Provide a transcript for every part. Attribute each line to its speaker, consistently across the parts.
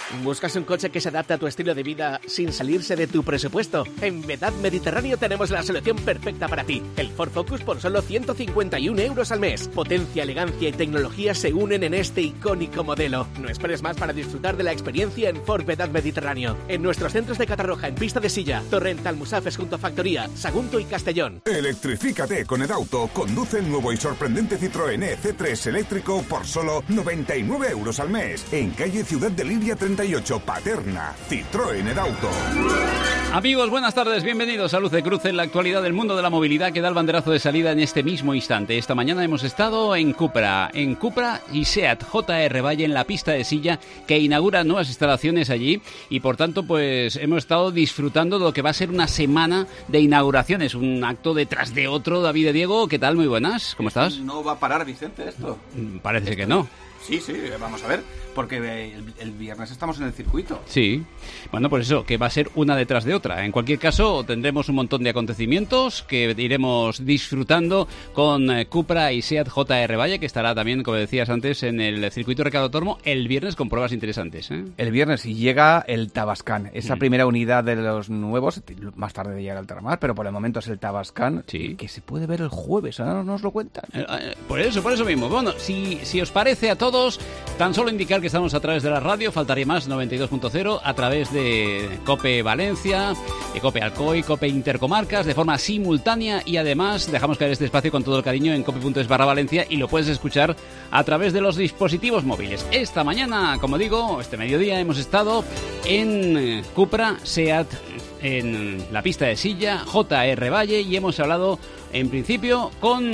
Speaker 1: ¿Buscas un coche que se adapte a tu estilo de vida sin salirse de tu presupuesto? En Vedad Mediterráneo tenemos la solución perfecta para ti. El Ford Focus por solo 151 euros al mes. Potencia, elegancia y tecnología se unen en este icónico modelo. No esperes más para disfrutar de la experiencia en Ford Vedad Mediterráneo. En nuestros centros de Catarroja, en Pista de Silla, Torrent, Almusafes junto a Factoría, Sagunto y Castellón.
Speaker 2: Electrifícate con Edauto. Conduce el nuevo y sorprendente Citroën C3 eléctrico por solo 99 euros al mes. En calle Ciudad de Liria 38, Paterna. Citroën Edauto.
Speaker 3: Amigos, buenas tardes, bienvenidos a Luz de Cruce en la actualidad del mundo de la movilidad que da el banderazo de salida en este mismo instante. Esta mañana hemos estado en Cupra y SEAT JR Valle en la Pista de Silla, que inaugura nuevas instalaciones allí, y por tanto pues hemos estado disfrutando de lo que va a ser una semana de inauguraciones, un acto detrás de otro. David y Diego, ¿qué tal? Muy buenas, ¿cómo estás?
Speaker 4: No va a parar, Vicente, esto.
Speaker 3: Parece que no.
Speaker 4: Sí, vamos a ver, porque el viernes estamos en el circuito.
Speaker 3: Sí, bueno, pues eso, que va a ser una detrás de otra. En cualquier caso, tendremos un montón de acontecimientos que iremos disfrutando con Cupra y SEAT JR Valle, que estará también, como decías antes, en el circuito Ricardo Tormo el viernes con pruebas interesantes, ¿eh?
Speaker 5: El viernes, y llega el Tabascan, esa primera unidad de los nuevos, más tarde llegará el Terramar, pero por el momento es el Tabascan,
Speaker 3: sí,
Speaker 5: que se puede ver el jueves, ahora nos lo cuentan.
Speaker 3: Por eso mismo. Bueno, si os parece a todos, tan solo indicar que estamos a través de la radio, faltaría más, 92.0, a través de COPE Valencia, de COPE Alcoy, COPE Intercomarcas, de forma simultánea, y además dejamos caer este espacio con todo el cariño en cope.es/Valencia, y lo puedes escuchar a través de los dispositivos móviles. Esta mañana, como digo, este mediodía, hemos estado en Cupra, SEAT, en la Pista de Silla, JR Valle, y hemos hablado en principio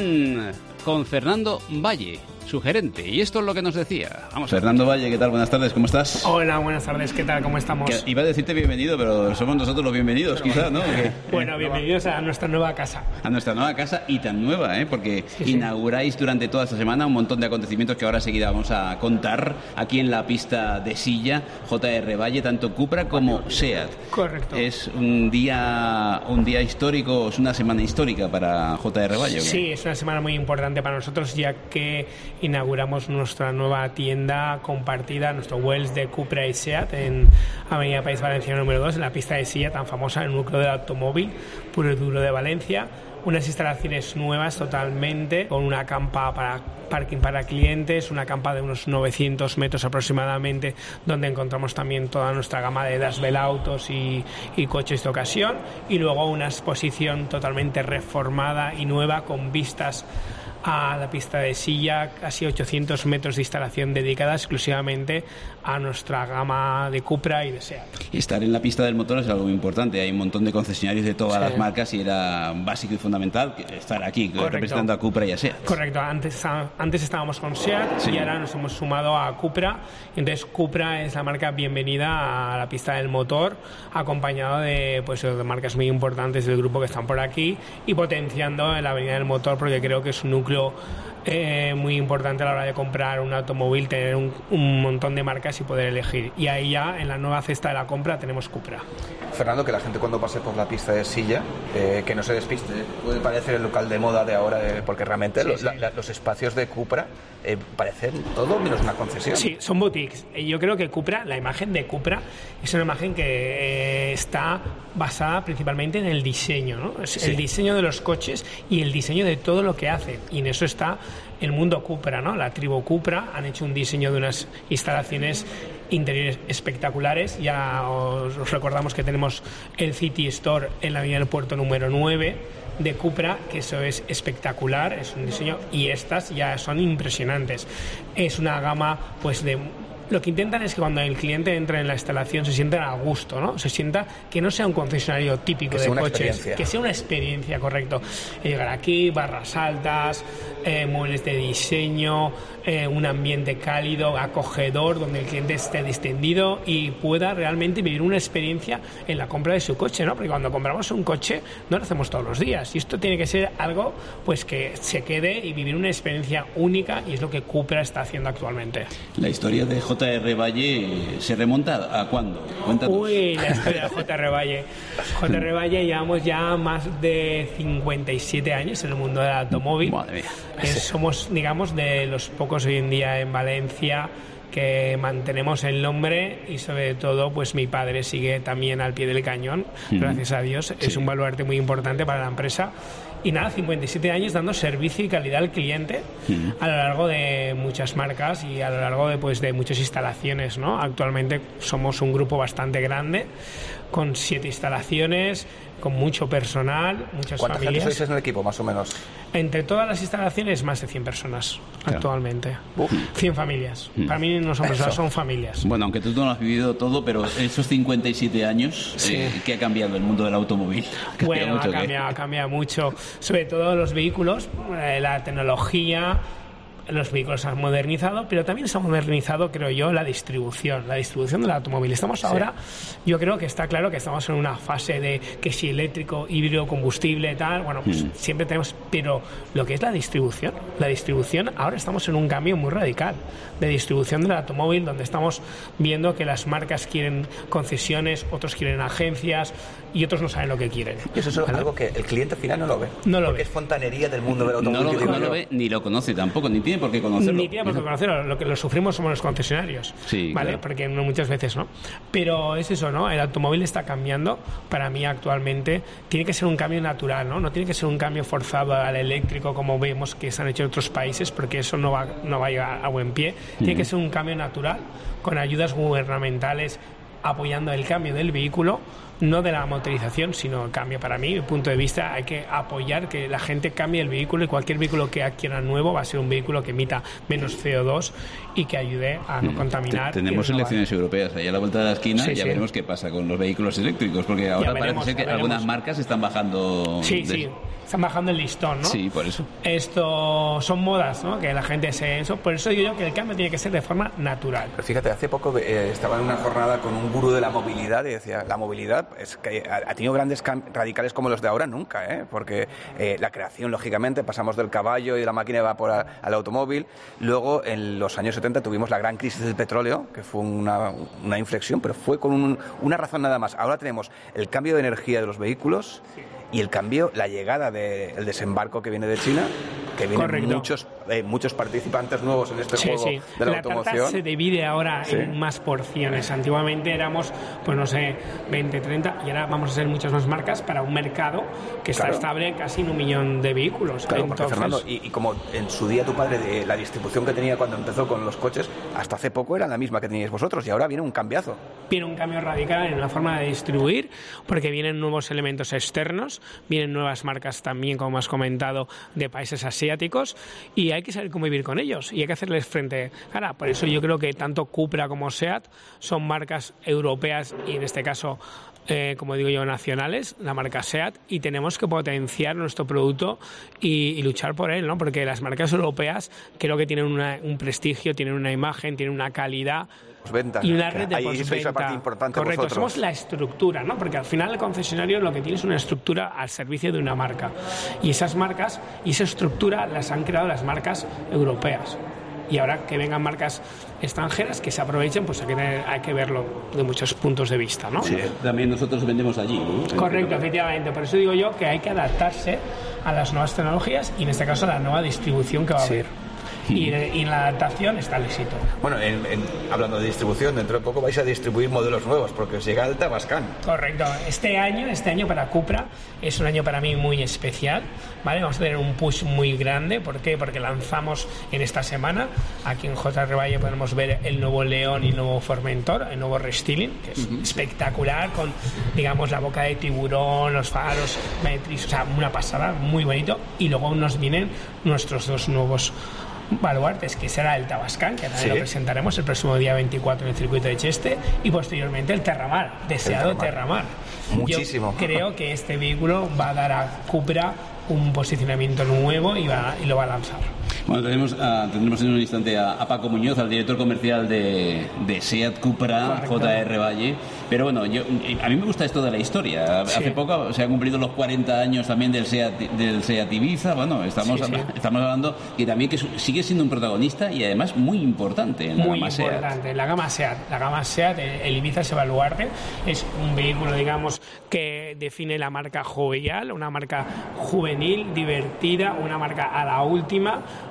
Speaker 3: con Fernando Valle, su gerente, y esto es lo que nos decía. Vamos,
Speaker 6: Fernando Valle, ¿qué tal? Buenas tardes, ¿cómo estás?
Speaker 7: Hola, buenas tardes, ¿qué tal? ¿Cómo estamos?
Speaker 6: Iba a decirte bienvenido, pero somos nosotros los bienvenidos, quizás, ¿no?
Speaker 7: Bueno, bienvenidos a nuestra nueva casa.
Speaker 6: A nuestra nueva casa, y tan nueva, ¿eh? Porque inauguráis durante toda esta semana un montón de acontecimientos que ahora seguida vamos a contar aquí en la Pista de Silla, JR Valle, tanto Cupra como SEAT.
Speaker 7: Correcto.
Speaker 6: Es un día histórico, es una semana histórica para JR Valle, ¿o qué?
Speaker 7: Sí, es una semana muy importante para nosotros, ya que inauguramos nuestra nueva tienda compartida, nuestro Wells de Cupra y SEAT en Avenida País Valenciano número 2, en la Pista de Silla, tan famosa, en el núcleo del automóvil puro y duro de Valencia. Unas instalaciones nuevas totalmente, con una campa para parking para clientes, una campa de unos 900 metros aproximadamente, donde encontramos también toda nuestra gama de Dash autos y coches de ocasión, y luego una exposición totalmente reformada y nueva con vistas a la Pista de Silla, casi 800 metros de instalación dedicada exclusivamente a nuestra gama de Cupra y de SEAT.
Speaker 6: Y estar en la pista del motor es algo muy importante. Hay un montón de concesionarios de todas las marcas, y era básico y fundamental estar aquí. Correcto, representando a Cupra y a SEAT.
Speaker 7: Correcto, antes estábamos con SEAT, y ahora nos hemos sumado a Cupra. Entonces Cupra es la marca bienvenida a la pista del motor, acompañado de marcas muy importantes del grupo que están por aquí, y potenciando en la avenida del motor, porque creo que es un núcleo muy importante a la hora de comprar un automóvil, tener un montón de marcas y poder elegir. Y ahí ya en la nueva cesta de la compra tenemos Cupra.
Speaker 5: Fernando, que la gente cuando pase por la Pista de Silla, que no se despiste, puede parecer el local de moda de ahora, porque realmente los espacios de Cupra parecen todo menos una concesión.
Speaker 7: Sí, son boutiques. Yo creo que Cupra, la imagen de Cupra, es una imagen que está basada principalmente en el diseño, ¿no? El diseño de los coches y el diseño de todo lo que hacen, y en eso está el mundo Cupra, ¿no? La tribu Cupra han hecho un diseño de unas instalaciones interiores espectaculares. Ya os recordamos que tenemos el City Store en la avenida del Puerto número 9 de Cupra, que eso es espectacular, es un diseño, y estas ya son impresionantes. Es una gama de... Lo que intentan es que cuando el cliente entra en la instalación se sienta a gusto, ¿no? Se sienta que no sea un concesionario típico de coches, que sea una experiencia, correcto. Llegar aquí, barras altas, muebles de diseño, un ambiente cálido, acogedor, donde el cliente esté distendido y pueda realmente vivir una experiencia en la compra de su coche, ¿no? Porque cuando compramos un coche no lo hacemos todos los días, y esto tiene que ser algo que se quede y vivir una experiencia única, y es lo que Cupra está haciendo actualmente.
Speaker 6: La historia de JR Valle se remonta ¿a cuándo? Cuéntanos.
Speaker 7: Uy, la historia de JR Valle. JR Valle llevamos ya más de 57 años en el mundo del automóvil.
Speaker 6: Madre mía.
Speaker 7: Somos, digamos, de los pocos hoy en día en Valencia que mantenemos el nombre y sobre todo pues mi padre sigue también al pie del cañón, gracias a Dios. Es un baluarte muy importante para la empresa. Y nada, 57 años dando servicio y calidad al cliente a lo largo de muchas marcas y a lo largo de muchas instalaciones, ¿no? Actualmente somos un grupo bastante grande, con 7 instalaciones, con mucho personal, muchas
Speaker 5: ¿Cuánta
Speaker 7: familias.
Speaker 5: gente sois en el equipo, más o menos?
Speaker 7: Entre todas las instalaciones, más de 100 personas actualmente. 100 familias. Para mí no son personas, son familias.
Speaker 6: Bueno, aunque tú no lo has vivido todo, pero esos 57 años, ¿qué ha cambiado el mundo del automóvil?
Speaker 7: Bueno, ha cambiado mucho. Sobre todo los vehículos, la tecnología. Los vehículos se han modernizado, pero también se ha modernizado, creo yo, la distribución del automóvil. Estamos ahora, yo creo que está claro que estamos en una fase de que si eléctrico, híbrido, combustible, tal, bueno, pues siempre tenemos, pero lo que es la distribución, ahora estamos en un cambio muy radical de distribución del automóvil, donde estamos viendo que las marcas quieren concesiones, otros quieren agencias y otros no saben lo que quieren.
Speaker 5: Y eso es algo que el cliente final no lo ve.
Speaker 7: Porque
Speaker 5: es fontanería del mundo del automóvil.
Speaker 6: No lo ve ni lo conoce tampoco, ni tiene por qué conocerlo.
Speaker 7: Ni tiene por qué conocerlo. Lo que lo sufrimos somos los concesionarios.
Speaker 6: Sí,
Speaker 7: ¿vale?
Speaker 6: claro.
Speaker 7: Porque muchas veces no. Pero es eso, ¿no? El automóvil está cambiando. Para mí actualmente tiene que ser un cambio natural, ¿no? No tiene que ser un cambio forzado al eléctrico como vemos que se han hecho en otros países, porque eso no va a llegar a buen pie. Tiene que ser un cambio natural con ayudas gubernamentales apoyando el cambio del vehículo, no de la motorización, sino el cambio. Para mí, mi punto de vista, hay que apoyar que la gente cambie el vehículo, y cualquier vehículo que adquiera nuevo va a ser un vehículo que emita menos CO2 y que ayude a no contaminar.
Speaker 6: Tenemos elecciones europeas allá a la vuelta de la esquina, ya veremos qué pasa con los vehículos eléctricos, porque ahora parece ser que algunas marcas están bajando.
Speaker 7: Están bajando el listón, ¿no?
Speaker 6: Sí, por eso.
Speaker 7: Esto son modas, ¿no? Que la gente eso. Por eso digo yo que el cambio tiene que ser de forma natural.
Speaker 5: Pero fíjate, hace poco estaba en una jornada con un gurú de la movilidad y decía, la movilidad es que ha tenido grandes cambios radicales como los de ahora nunca, ¿eh? Porque la creación, lógicamente, pasamos del caballo y de la máquina de vapor al automóvil. Luego, en los años 70 tuvimos la gran crisis del petróleo, que fue una inflexión, pero fue con una razón nada más. Ahora tenemos el cambio de energía de los vehículos. Y el cambio, la llegada del desembarco que viene de China, que vienen muchos participantes nuevos en este juego de la automoción.
Speaker 7: La tarta se divide ahora en más porciones. Antiguamente éramos, pues no sé, 20, 30, y ahora vamos a ser muchas más marcas para un mercado que está estable en casi 1 millón de vehículos.
Speaker 5: Claro, porque Fernando, y como en su día tu padre, la distribución que tenía cuando empezó con los coches, hasta hace poco era la misma que teníais vosotros, y ahora viene un cambiazo.
Speaker 7: Viene un cambio radical en la forma de distribuir, porque vienen nuevos elementos externos, vienen nuevas marcas también, como has comentado, de países asiáticos, y hay que saber cómo vivir con ellos y hay que hacerles frente. Ahora, por eso yo creo que tanto Cupra como SEAT son marcas europeas y en este caso, como digo yo, nacionales, la marca SEAT, y tenemos que potenciar nuestro producto y luchar por él, ¿no? Porque las marcas europeas creo que tienen un prestigio, tienen una imagen, tienen una calidad.
Speaker 5: Postventa.
Speaker 7: Y una red de postventa.
Speaker 5: Ahí sois una parte importante.
Speaker 7: Correcto,
Speaker 5: vosotros.
Speaker 7: Somos la estructura, ¿no? Porque al final el concesionario lo que tiene es una estructura al servicio de una marca. Y esas marcas y esa estructura las han creado las marcas europeas. Y ahora que vengan marcas extranjeras que se aprovechen, pues hay que verlo de muchos puntos de vista, ¿no?
Speaker 6: Sí, también nosotros vendemos allí, ¿no?
Speaker 7: Correcto, efectivamente. Por eso digo yo que hay que adaptarse a las nuevas tecnologías y en este caso a la nueva distribución que va a haber. Y en la adaptación está el éxito.
Speaker 5: Bueno, hablando de distribución, dentro de poco vais a distribuir modelos nuevos porque os llega el Tavascan.
Speaker 7: Correcto. Este año para Cupra es un año para mí muy especial, ¿vale? Vamos a tener un push muy grande. ¿Por qué? Porque lanzamos en esta semana, aquí en JR Valle podemos ver el nuevo León y el nuevo Formentor, el nuevo restyling, que es espectacular, con, digamos, la boca de tiburón, los faros, o sea, una pasada, muy bonito. Y luego nos vienen nuestros 2 nuevos baluartes, que será el Tavascan, que también lo presentaremos el próximo día 24 en el circuito de Cheste, y posteriormente el Terramar, deseado Terramar.
Speaker 5: Muchísimo.
Speaker 7: Yo creo que este vehículo va a dar a Cupra un posicionamiento nuevo y lo va a lanzar.
Speaker 6: Bueno, tendremos en un instante a Paco Muñoz, al director comercial de SEAT Cupra, JR Valle. Pero bueno, a mí me gusta esto de la historia. Hace poco se han cumplido los 40 años también del SEAT Ibiza. Bueno, estamos hablando que también que sigue siendo un protagonista y además muy importante en la gama SEAT. Muy importante,
Speaker 7: la gama SEAT, el Ibiza, ese baluarte, es un vehículo, digamos, que define la marca jovial, una marca juvenil, divertida, una marca a la última,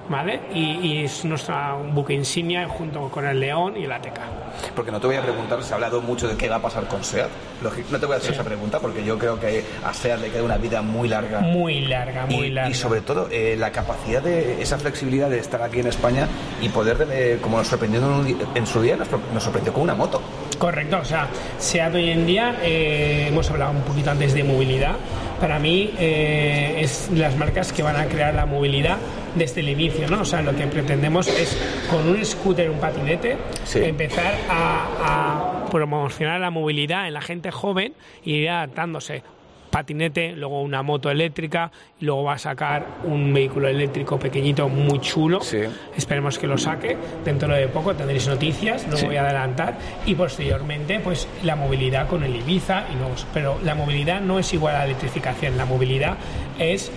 Speaker 7: ¿vale? Y es nuestra buque insignia junto con el León y el Ateca.
Speaker 5: Porque no te voy a preguntar, se ha hablado mucho de qué va a pasar con SEAT. No te voy a hacer esa pregunta porque yo creo que a SEAT le queda una vida muy larga.
Speaker 7: Muy larga.
Speaker 5: Y sobre todo la capacidad de esa flexibilidad de estar aquí en España y poder, como nos sorprendió en su día, nos sorprendió con una moto.
Speaker 7: Correcto, o sea, SEAT hoy en día, hemos hablado un poquito antes de movilidad, para mí es las marcas que van a crear la movilidad desde el inicio, ¿no? O sea, lo que pretendemos es con un scooter, un patinete, empezar a promocionar la movilidad en la gente joven y ir adaptándose. Patinete, luego una moto eléctrica, y luego va a sacar un vehículo eléctrico pequeñito muy chulo. Sí. Esperemos que lo saque. Dentro de poco tendréis noticias, no voy a adelantar. Y posteriormente, pues la movilidad con el Ibiza y nuevos. Pero la movilidad no es igual a la electrificación. La movilidad es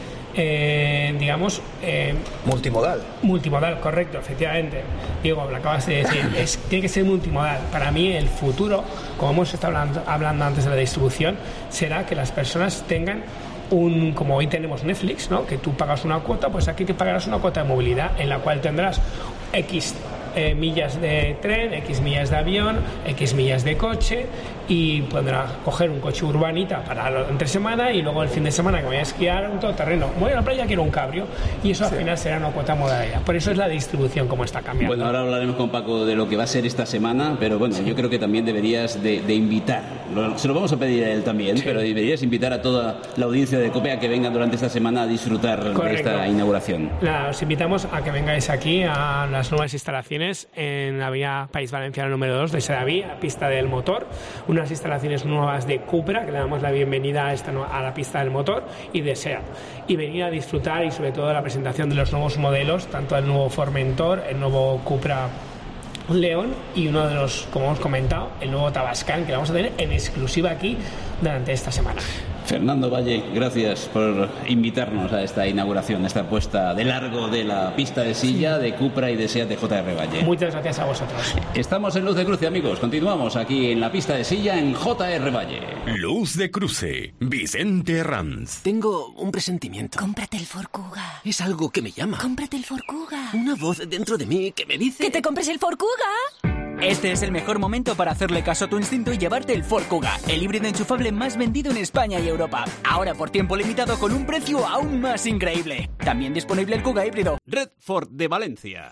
Speaker 7: multimodal, correcto, efectivamente. Diego, lo acabas de decir, tiene que ser multimodal. Para mí el futuro, como hemos estado hablando antes de la distribución, será que las personas tengan como hoy tenemos Netflix, ¿no? Que tú pagas una cuota, pues aquí te pagarás una cuota de movilidad en la cual tendrás X millas de tren, X millas de avión, X millas de coche, y podrás coger un coche urbanita para entre semana y luego el fin de semana que vaya a esquiar un todoterreno. Voy a la playa, quiero un cabrio, y eso al final será una cuota modalidad. Por eso es la distribución como está cambiando.
Speaker 6: Bueno, ahora hablaremos con Paco de lo que va a ser esta semana, pero bueno, yo creo que también deberías de invitar, se lo vamos a pedir a él también, pero deberías invitar a toda la audiencia de COPE a que vengan durante esta semana a disfrutar de esta inauguración.
Speaker 7: Os invitamos a que vengáis aquí a las nuevas instalaciones en la vía País Valenciano número 2 de Sedaví, a pista del motor, unas instalaciones nuevas de Cupra, que le damos la bienvenida a la pista del motor, y de SEAT, y venir a disfrutar y sobre todo la presentación de los nuevos modelos, tanto el nuevo Formentor, el nuevo Cupra León y uno de los, como hemos comentado, el nuevo Tavascan, que lo vamos a tener en exclusiva aquí durante esta semana.
Speaker 6: Fernando Valle, gracias por invitarnos a esta inauguración, esta puesta de largo de la pista de silla de Cupra y de SEAT de JR Valle.
Speaker 7: Muchas gracias a vosotros.
Speaker 6: Estamos en Luz de Cruce, amigos. Continuamos aquí en la pista de silla en JR Valle.
Speaker 2: Luz de Cruce, Vicente Herranz.
Speaker 1: Tengo un presentimiento.
Speaker 8: Cómprate el Ford Kuga.
Speaker 1: Es algo que me llama.
Speaker 8: Cómprate el Ford Kuga.
Speaker 1: Una voz dentro de mí que me dice...
Speaker 8: ¡Que te compres el Ford Kuga!
Speaker 9: Este es el mejor momento para hacerle caso a tu instinto y llevarte el Ford Kuga, el híbrido enchufable más vendido en España y Europa. Ahora por tiempo limitado con un precio aún más increíble. También disponible el Kuga híbrido.
Speaker 3: Red Ford de Valencia.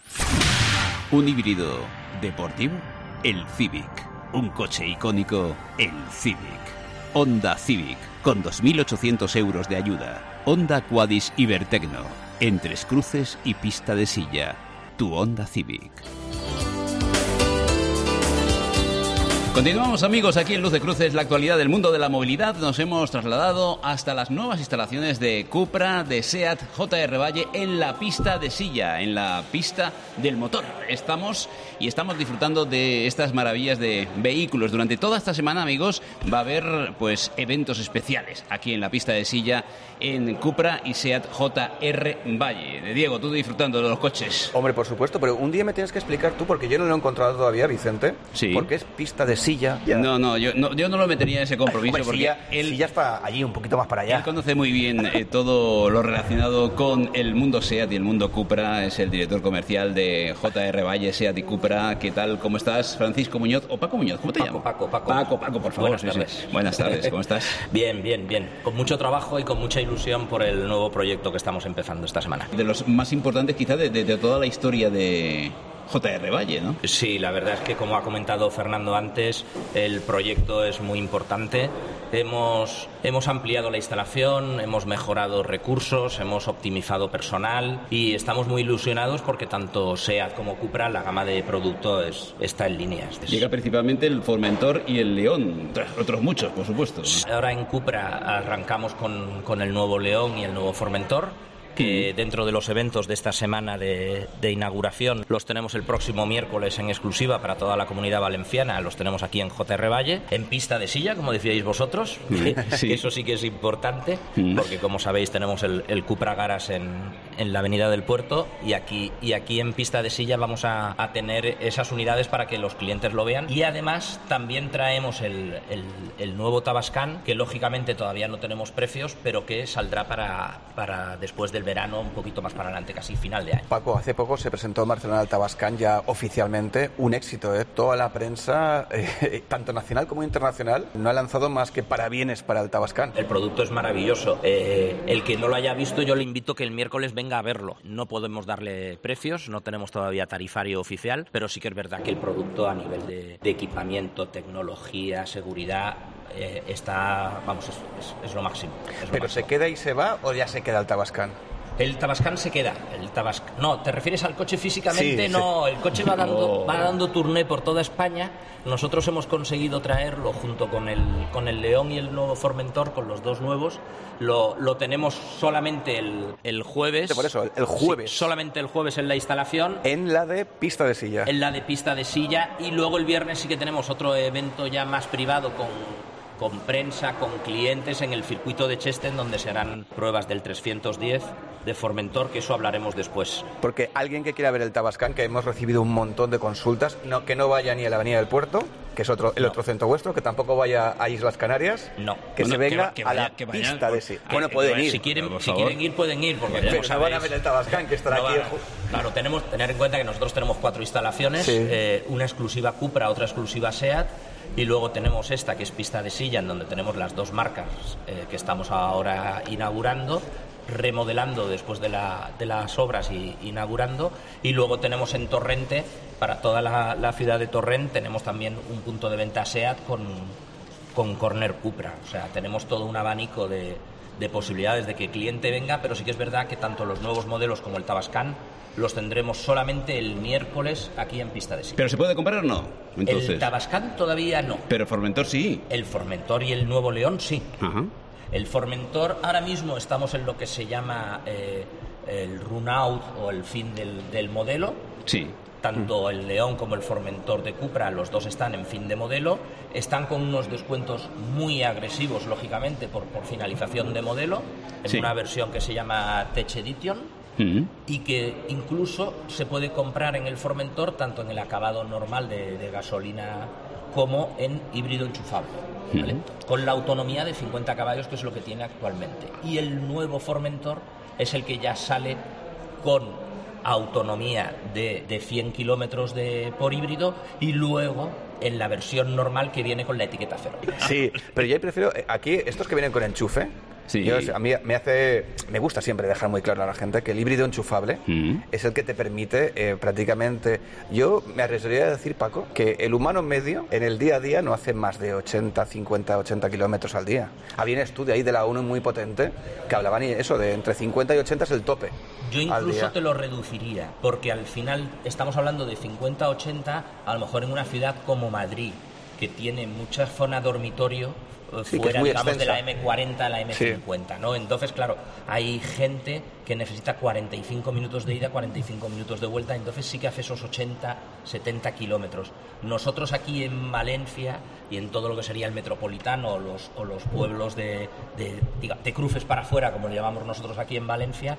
Speaker 3: Un híbrido deportivo, el Civic. Un coche icónico, el Civic. Honda Civic, con 2.800 euros de ayuda. Honda Quadis Ibertecno, en Tres Cruces y pista de silla. Tu Honda Civic. Continuamos, amigos, aquí en Luz de Cruces, la actualidad del mundo de la movilidad. Nos hemos trasladado hasta las nuevas instalaciones de Cupra, de SEAT, JR Valle, en la pista de silla, en la pista del motor. Estamos disfrutando de estas maravillas de vehículos. Durante toda esta semana, amigos, va a haber pues eventos especiales aquí en la pista de silla en Cupra y SEAT JR Valle. Diego, tú disfrutando de los coches.
Speaker 5: Hombre, por supuesto, pero un día me tienes que explicar tú, porque yo no lo he encontrado todavía, Vicente.
Speaker 3: Sí.
Speaker 5: Porque es pista de silla.
Speaker 3: No, yo no lo metería en ese compromiso.
Speaker 5: Hombre,
Speaker 3: porque
Speaker 5: silla es para allí, un poquito más para allá.
Speaker 3: Él conoce muy bien todo lo relacionado con el mundo SEAT y el mundo Cupra. Es el director comercial de JR Valle, SEAT y Cupra. ¿Qué tal? ¿Cómo estás? Francisco Muñoz o Paco Muñoz, ¿cómo te llamo?
Speaker 10: Paco,
Speaker 3: por favor.
Speaker 10: Buenas tardes.
Speaker 3: Buenas tardes, ¿cómo estás?
Speaker 10: Bien. Con mucho trabajo y con mucha ilusión por el nuevo proyecto que estamos empezando esta semana.
Speaker 3: De los más importantes quizás de toda la historia de JR Valle, ¿no?
Speaker 10: Sí, la verdad es que, como ha comentado Fernando antes, el proyecto es muy importante. Hemos ampliado la instalación, hemos mejorado recursos, hemos optimizado personal y estamos muy ilusionados porque tanto SEAT como Cupra, la gama de productos está en línea.
Speaker 3: Llega principalmente el Formentor y el León, otros muchos, por supuesto, ¿no?
Speaker 10: Ahora en Cupra arrancamos con el nuevo León y el nuevo Formentor, que dentro de los eventos de esta semana de inauguración los tenemos el próximo miércoles en exclusiva para toda la comunidad valenciana. Los tenemos aquí en JR Valle, en pista de silla, como decíais vosotros. Sí. Eso sí que es importante, porque como sabéis tenemos el Cupra Garage en la avenida del Puerto, y aquí en pista de silla vamos a tener esas unidades para que los clientes lo vean. Y además también traemos el nuevo Tavascan, que lógicamente todavía no tenemos precios, pero que saldrá para después del verano, un poquito más para adelante, casi final de año.
Speaker 5: Paco, hace poco se presentó en Barcelona el Tavascan ya oficialmente, un éxito, ¿eh? Toda la prensa, tanto nacional como internacional, no ha lanzado más que parabienes para el Tavascan.
Speaker 10: El producto es maravilloso. El que no lo haya visto, yo le invito que el miércoles venga a verlo. No podemos darle precios, no tenemos todavía tarifario oficial, pero sí que es verdad que el producto a nivel de equipamiento, tecnología, seguridad, está, vamos, es lo máximo.
Speaker 5: ¿Pero se queda y se va o ya se queda el Tavascan?
Speaker 10: El Tavascan se queda. No, ¿te refieres al coche físicamente? Sí, no, el coche va dando tourné por toda España. Nosotros hemos conseguido traerlo junto con el León y el nuevo Formentor, con los dos nuevos. Lo tenemos solamente el jueves.
Speaker 5: Por eso, el jueves.
Speaker 10: Sí, solamente el jueves en la instalación.
Speaker 5: En la de pista de silla.
Speaker 10: En la de pista de silla. Y luego el viernes sí que tenemos otro evento ya más privado con prensa, con clientes en el circuito de Cheste, donde se harán pruebas del 310 de Formentor, que eso hablaremos después.
Speaker 5: Porque alguien que quiera ver el Tavascan, que hemos recibido un montón de consultas, que no vaya ni a la Avenida del Puerto, que es otro centro vuestro, que tampoco vaya a Islas Canarias, que se venga a la pista de silla. Bueno, pueden ir.
Speaker 10: Si quieren ir, pueden ir. Porque
Speaker 5: pero no van a ver el Tavascan, que estará aquí.
Speaker 10: Claro, tener en cuenta que nosotros tenemos 4 instalaciones, sí. Una exclusiva Cupra, otra exclusiva SEAT, y luego tenemos esta, que es pista de silla, en donde tenemos las 2 marcas que estamos ahora inaugurando, remodelando después de las obras y inaugurando. Y luego tenemos en Torrente, para toda la ciudad de Torrent, tenemos también un punto de venta SEAT con Corner Cupra. O sea, tenemos todo un abanico de posibilidades de que el cliente venga, pero sí que es verdad que tanto los nuevos modelos como el Tavascan los tendremos solamente el miércoles aquí en pista de silla.
Speaker 3: ¿Pero se puede comprar o no? Entonces...
Speaker 10: El Tavascan todavía no.
Speaker 3: ¿Pero Formentor sí?
Speaker 10: El Formentor y el nuevo León sí.
Speaker 3: Ajá.
Speaker 10: El Formentor, ahora mismo estamos en lo que se llama el run out o el fin del modelo.
Speaker 3: Sí.
Speaker 10: Tanto el León como el Formentor de Cupra, los dos están en fin de modelo. Están con unos descuentos muy agresivos, lógicamente, por finalización de modelo, en una versión que se llama Tech Edition. Y que incluso se puede comprar en el Formentor tanto en el acabado normal de gasolina como en híbrido enchufable, ¿vale? Con la autonomía de 50 caballos, que es lo que tiene actualmente. Y el nuevo Formentor es el que ya sale con autonomía de 100 kilómetros por híbrido, y luego en la versión normal que viene con la etiqueta cero.
Speaker 5: Sí, pero yo prefiero aquí estos que vienen con enchufe.
Speaker 3: Sí.
Speaker 5: A mí me gusta siempre dejar muy claro a la gente que el híbrido enchufable es el que te permite prácticamente... Yo me arriesgaría a decir, Paco, que el humano medio en el día a día no hace más de 80 kilómetros al día. Había un estudio ahí de la ONU muy potente que hablaban eso, de entre 50 y 80 es el tope.
Speaker 10: Yo incluso te lo reduciría, porque al final estamos hablando de 50 a 80, a lo mejor en una ciudad como Madrid, que tiene mucha zona dormitorio, fuera, digamos, de la M40 a la M50, ¿no? Entonces, claro, hay gente que necesita 45 minutos de ida, 45 minutos de vuelta, entonces sí que hace esos 80, 70 kilómetros. Nosotros aquí en Valencia y en todo lo que sería el metropolitano o los pueblos de cruces para afuera, como le llamamos nosotros aquí en Valencia,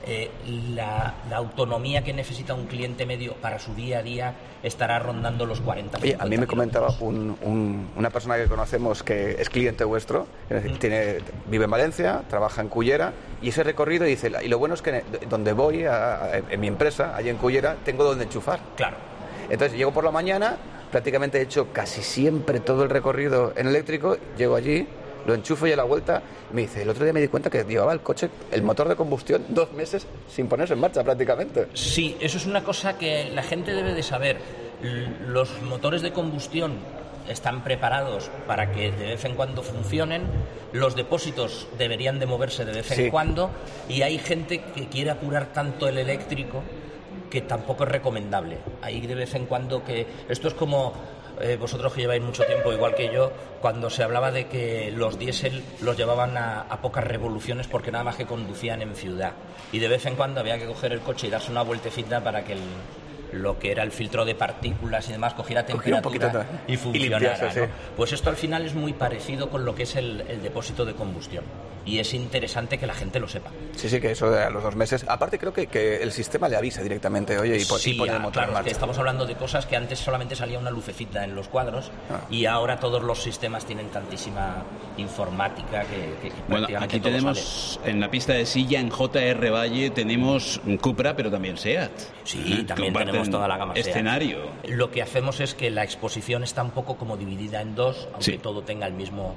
Speaker 10: la autonomía que necesita un cliente medio para su día a día estará rondando los 40.
Speaker 5: Oye, a mí me comentaba una persona que conocemos que es cliente vuestro, es decir, vive en Valencia, trabaja en Cullera, y ese recorrido dice, y lo bueno es que donde voy, en mi empresa, allí en Cullera, tengo donde enchufar.
Speaker 10: Claro.
Speaker 5: Entonces llego por la mañana, prácticamente he hecho casi siempre todo el recorrido en eléctrico, llego allí, lo enchufo y a la vuelta me dice, el otro día me di cuenta que llevaba el coche, el motor de combustión, 2 meses sin ponerse en marcha prácticamente.
Speaker 10: Sí, eso es una cosa que la gente debe de saber. Los motores de combustión están preparados para que de vez en cuando funcionen, los depósitos deberían de moverse de vez en cuando, y hay gente que quiere apurar tanto el eléctrico que tampoco es recomendable. Ahí de vez en cuando que... Esto es como... vosotros que lleváis mucho tiempo, igual que yo, cuando se hablaba de que los diésel los llevaban a pocas revoluciones porque nada más que conducían en ciudad, y de vez en cuando había que coger el coche y darse una vueltecita para que lo que era el filtro de partículas y demás cogiera temperatura y funcionara,
Speaker 5: limpiase,
Speaker 10: ¿no? Pues esto al final es muy parecido con lo que es el depósito de combustión. Y es interesante que la gente lo sepa.
Speaker 5: Sí, que eso a los 2 meses. Aparte creo que el sistema le avisa directamente, oye, y pone el motor
Speaker 10: claro,
Speaker 5: en marcha.
Speaker 10: Es que estamos hablando de cosas que antes solamente salía una lucecita en los cuadros y ahora todos los sistemas tienen tantísima informática que
Speaker 6: bueno, aquí tenemos en la pista de silla en JR Valle tenemos Cupra, pero también SEAT.
Speaker 10: Sí, también tenemos toda la gama
Speaker 6: escenario.
Speaker 10: SEAT. Lo que hacemos es que la exposición está un poco como dividida en dos, aunque todo tenga el mismo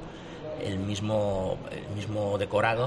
Speaker 10: decorado,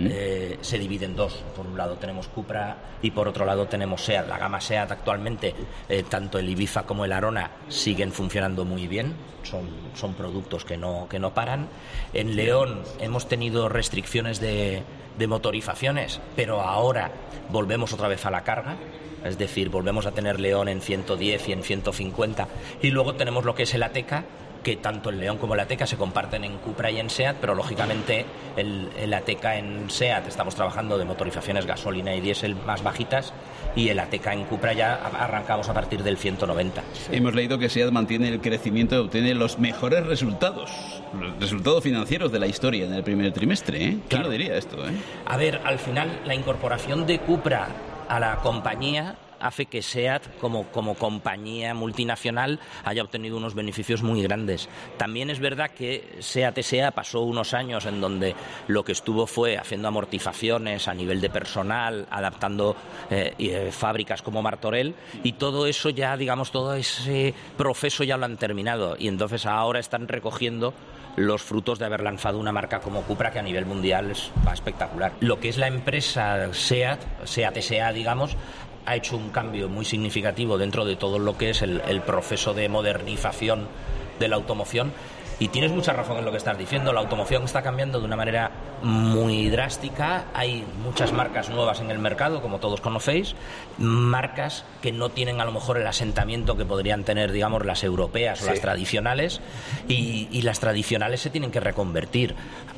Speaker 10: se divide en dos. Por un lado tenemos Cupra y por otro lado tenemos SEAT. La gama SEAT actualmente, tanto el Ibiza como el Arona siguen funcionando muy bien, son productos que no paran. En León hemos tenido restricciones de motorizaciones, pero ahora volvemos otra vez a la carga. Es decir, volvemos a tener León en 110 y en 150 y luego tenemos lo que es el Ateca, que tanto el León como el Ateca se comparten en Cupra y en SEAT, pero lógicamente el Ateca en SEAT estamos trabajando de motorizaciones gasolina y diésel más bajitas y el Ateca en Cupra ya arrancamos a partir del 190.
Speaker 6: Hemos leído que SEAT mantiene el crecimiento y obtiene los mejores resultados financieros de la historia en el primer trimestre, ¿eh? ¿Quién lo diría esto?
Speaker 10: A ver, al final la incorporación de Cupra a la compañía hace que SEAT, como compañía multinacional, haya obtenido unos beneficios muy grandes. También es verdad que SEAT S.A. pasó unos años en donde lo que estuvo fue haciendo amortizaciones a nivel de personal, adaptando fábricas como Martorell, y todo eso ya, digamos, todo ese proceso ya lo han terminado, y entonces ahora están recogiendo los frutos de haber lanzado una marca como Cupra, que a nivel mundial va espectacular. Lo que es la empresa SEAT S.A., digamos, ha hecho un cambio muy significativo dentro de todo lo que es el proceso de modernización de la automoción. Y tienes mucha razón en lo que estás diciendo. La automoción está cambiando de una manera muy drástica. Hay muchas marcas nuevas en el mercado, como todos conocéis, marcas que no tienen a lo mejor el asentamiento que podrían tener, digamos, las europeas o las tradicionales, y las tradicionales se tienen que reconvertir.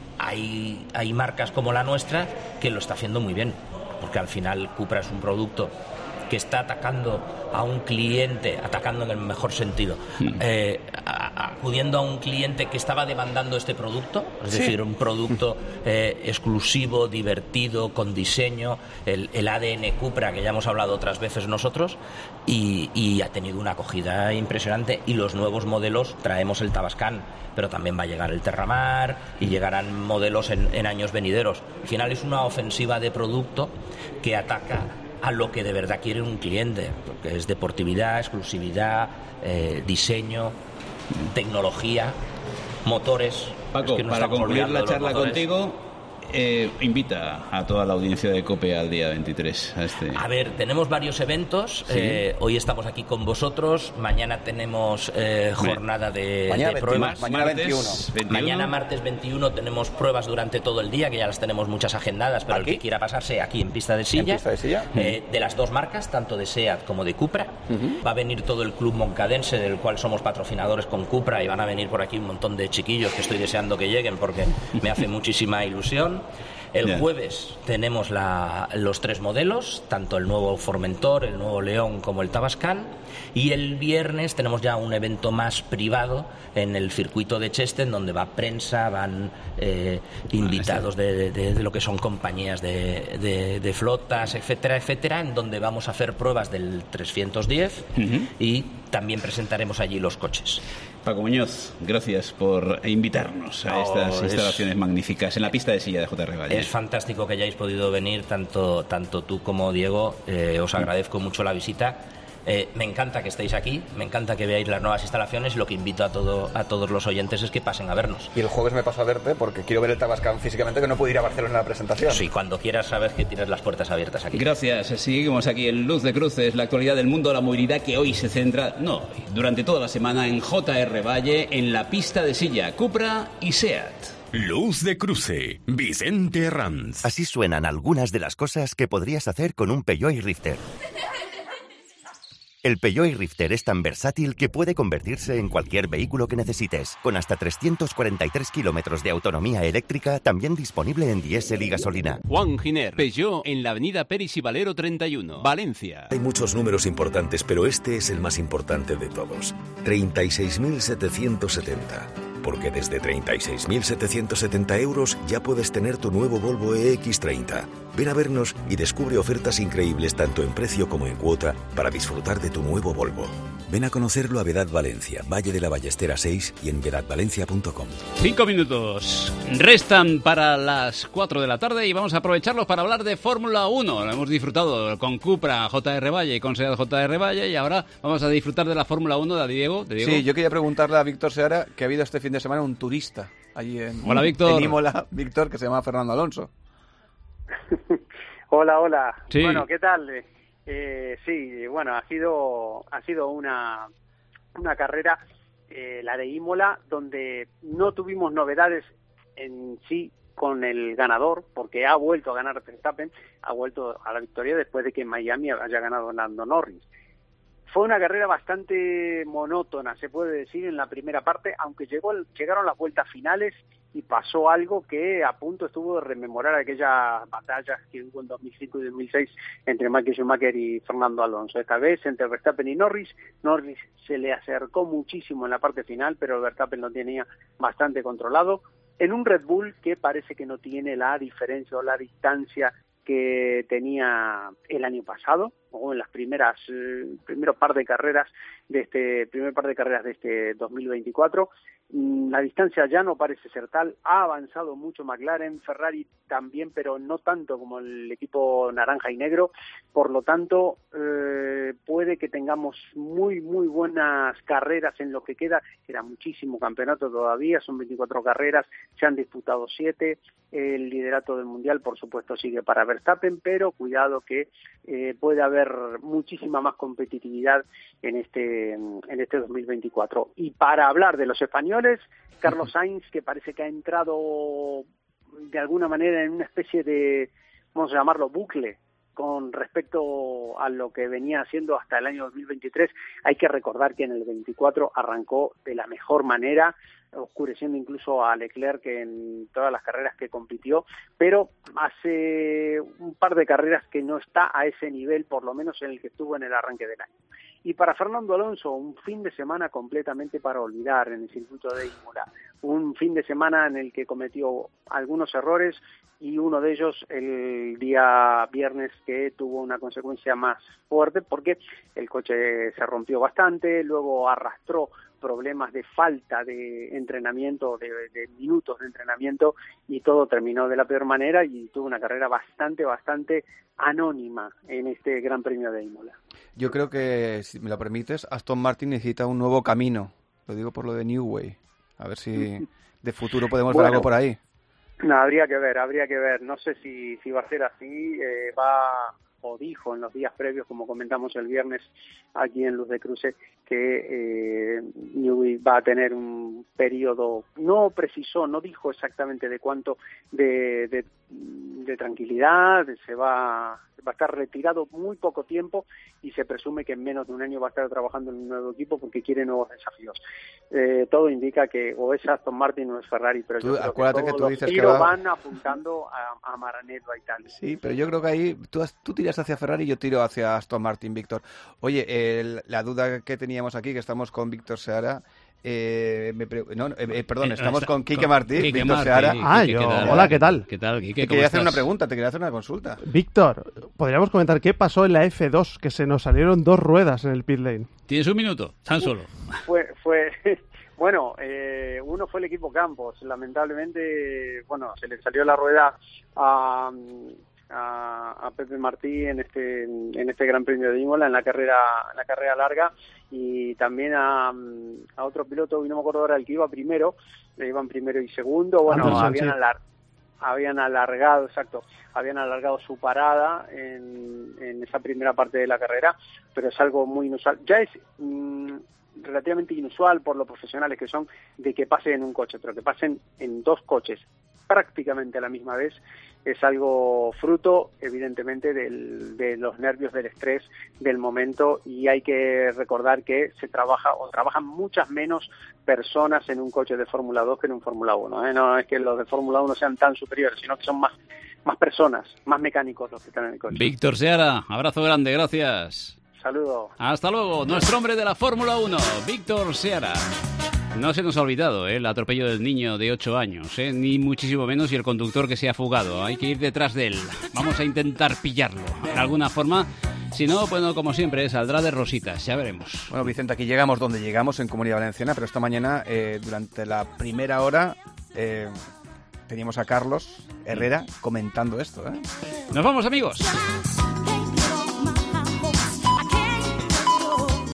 Speaker 10: Hay marcas como la nuestra que lo está haciendo muy bien, porque al final Cupra es un producto que está atacando a un cliente, atacando en el mejor sentido, acudiendo a un cliente que estaba demandando este producto, es decir, un producto exclusivo, divertido, con diseño, el ADN Cupra, que ya hemos hablado otras veces nosotros, y ha tenido una acogida impresionante. Y los nuevos modelos, traemos el Tavascan, pero también va a llegar el Terramar y llegarán modelos en años venideros. Al final es una ofensiva de producto que ataca a lo que de verdad quiere un cliente, porque es deportividad, exclusividad, diseño, tecnología, motores.
Speaker 6: Paco, para concluir la charla contigo, invita a toda la audiencia de COPE al día 23.
Speaker 10: A ver, tenemos varios eventos.
Speaker 6: ¿Sí?
Speaker 10: Hoy estamos aquí con vosotros. Mañana tenemos jornada de pruebas.
Speaker 5: Mañana 21.
Speaker 10: Mañana martes 21 tenemos pruebas durante todo el día, que ya las tenemos muchas agendadas, pero ¿aquí? El que quiera pasarse aquí en pista de silla.
Speaker 5: ¿En pista de silla?
Speaker 10: De las dos marcas, tanto de SEAT como de Cupra. Va a venir todo el club moncadense, del cual somos patrocinadores con Cupra, y van a venir por aquí un montón de chiquillos que estoy deseando que lleguen porque me hace muchísima ilusión. El jueves tenemos los 3 modelos, tanto el nuevo Formentor, el nuevo León como el Tavascan, y el viernes tenemos ya un evento más privado en el circuito de Cheste, donde va prensa, van invitados de lo que son compañías de flotas, etcétera, etcétera, en donde vamos a hacer pruebas del 310 y también presentaremos allí los coches.
Speaker 6: Paco Muñoz, gracias por invitarnos a estas instalaciones magníficas en la pista de silla de JR Valle.
Speaker 10: Es fantástico que hayáis podido venir, tanto tú como Diego. Os agradezco mucho la visita. Me encanta que estéis aquí, me encanta que veáis las nuevas instalaciones, y lo que invito a todos los oyentes es que pasen a vernos.
Speaker 5: Y el jueves me paso a verte porque quiero ver el Tavascan físicamente, que no puedo ir a Barcelona a la presentación.
Speaker 10: Sí, cuando quieras sabes que tienes las puertas abiertas aquí.
Speaker 6: Gracias, seguimos aquí en Luz de Cruces, la actualidad del mundo de la movilidad, que hoy se centra, durante toda la semana en JR Valle, en la pista de silla, Cupra y SEAT.
Speaker 11: Luz de Cruce, Vicente Herranz.
Speaker 12: Así suenan algunas de las cosas que podrías hacer con un Peugeot Rifter. El Peugeot e-Rifter es tan versátil que puede convertirse en cualquier vehículo que necesites. Con hasta 343 kilómetros de autonomía eléctrica, también disponible en diésel y gasolina.
Speaker 3: Juan Giner, Peugeot, en la avenida Peris y Valero 31, Valencia.
Speaker 11: Hay muchos números importantes, pero este es el más importante de todos. 36.770. Porque desde 36.770 euros ya puedes tener tu nuevo Volvo EX30. Ven a vernos y descubre ofertas increíbles tanto en precio como en cuota para disfrutar de tu nuevo Volvo. Ven a conocerlo a Vedad Valencia, Valle de la Ballestera 6 y en vedadvalencia.com.
Speaker 3: 5 minutos restan para las 4 de la tarde y vamos a aprovecharlos para hablar de Fórmula 1. Lo hemos disfrutado con Cupra JR Valle y con SEAT JR Valle y ahora vamos a disfrutar de la Fórmula 1 de Diego.
Speaker 5: Sí, yo quería preguntarle a Víctor Seara que ha habido este fin de semana un turista allí en,
Speaker 3: Hola, Víctor.
Speaker 5: en Imola, Víctor, que se llama Fernando Alonso.
Speaker 13: Hola.
Speaker 3: Sí.
Speaker 13: Bueno, ¿qué tal? Sí, bueno, ha sido una carrera, la de Imola, donde no tuvimos novedades en sí con el ganador, porque ha vuelto a ganar Verstappen, ha vuelto a la victoria después de que en Miami haya ganado Lando Norris. Fue una carrera bastante monótona, se puede decir, en la primera parte, aunque llegaron las vueltas finales y pasó algo que a punto estuvo de rememorar aquellas batallas que hubo en 2005 y 2006 entre Michael Schumacher y Fernando Alonso. Esta vez entre Verstappen y Norris se le acercó muchísimo en la parte final, pero Verstappen lo tenía bastante controlado, en un Red Bull que parece que no tiene la diferencia o la distancia que tenía el año pasado o en las primeros par de carreras de este 2024. La distancia ya no parece ser tal, ha avanzado mucho McLaren, Ferrari también, pero no tanto como el equipo naranja y negro, por lo tanto puede que tengamos muy buenas carreras en lo que queda muchísimo campeonato todavía, son 24 carreras, se han disputado 7, el liderato del Mundial por supuesto sigue para Verstappen, pero cuidado que puede haber muchísima más competitividad en este 2024. Y para hablar de los españoles, Carlos Sainz, que parece que ha entrado de alguna manera en una especie de, vamos a llamarlo, bucle con respecto a lo que venía haciendo hasta el año 2023. Hay que recordar que en el 24 arrancó de la mejor manera, oscureciendo incluso a Leclerc en todas las carreras que compitió, pero hace un par de carreras que no está a ese nivel, por lo menos en el que estuvo en el arranque del año. Y para Fernando Alonso, un fin de semana completamente para olvidar en el circuito de Imola. Un fin de semana en el que cometió algunos errores y uno de ellos el día viernes, que tuvo una consecuencia más fuerte porque el coche se rompió bastante, luego arrastró problemas de falta de entrenamiento, de minutos de entrenamiento, y todo terminó de la peor manera y tuvo una carrera bastante anónima en este Gran Premio de Imola.
Speaker 5: Yo creo que, si me lo permites, Aston Martin necesita un nuevo camino. Lo digo por lo de New Way. A ver si de futuro podemos ver algo por ahí.
Speaker 13: No, habría que ver. No sé si va a ser así. O dijo en los días previos, como comentamos el viernes aquí en Luz de Cruce, que Newey va a tener un periodo, no precisó, no dijo exactamente de cuánto de tranquilidad, va a estar retirado muy poco tiempo y se presume que en menos de un año va a estar trabajando en un nuevo equipo porque quiere nuevos desafíos. Todo indica que o es Aston Martin o es Ferrari, pero yo creo que todos los tiros van apuntando a Maranello y tal.
Speaker 5: Sí, pero yo creo que ahí tú tiras hacia Ferrari y yo tiro hacia Aston Martin, Víctor. Oye, la duda que teníamos aquí, que estamos con Víctor Seara, estamos con Quique Martí, Víctor Seara.
Speaker 14: Hola, ¿qué tal?
Speaker 3: ¿Qué tal, Quique?
Speaker 5: Te quería hacer una pregunta, te quería hacer una consulta.
Speaker 14: Víctor, podríamos comentar qué pasó en la F2, que se nos salieron 2 ruedas en el pit lane.
Speaker 3: Tienes un minuto, tan solo.
Speaker 13: Bueno, uno fue el equipo Campos. Lamentablemente, se le salió la rueda a Pepe Martí en este Gran Premio de Imola, en la carrera larga, y también a otro piloto, y no me acuerdo ahora el que iba primero, iban primero y segundo, habían alargado su parada en esa primera parte de la carrera, pero es algo muy inusual. Ya es relativamente inusual por lo profesionales que son, de que pasen en un coche, pero que pasen en 2 coches prácticamente a la misma vez es algo fruto, evidentemente, de los nervios, del estrés del momento, y hay que recordar que trabajan muchas menos personas en un coche de Fórmula 2 que en un Fórmula 1. No es que los de Fórmula 1 sean tan superiores, sino que son más personas, más mecánicos los que están en el coche.
Speaker 3: Víctor Seara, abrazo grande, gracias.
Speaker 13: Saludos.
Speaker 3: Hasta luego, nuestro hombre de la Fórmula 1, Víctor Seara. No se nos ha olvidado el atropello del niño de 8 años, ni muchísimo menos, y el conductor que se ha fugado. Hay que ir detrás de él. Vamos a intentar pillarlo de alguna forma. Si no, bueno, como siempre, saldrá de rositas, ya veremos.
Speaker 5: Bueno, Vicente, aquí llegamos donde llegamos en Comunidad Valenciana, pero esta mañana, durante la primera hora, teníamos a Carlos Herrera comentando esto.
Speaker 3: Nos vamos, amigos.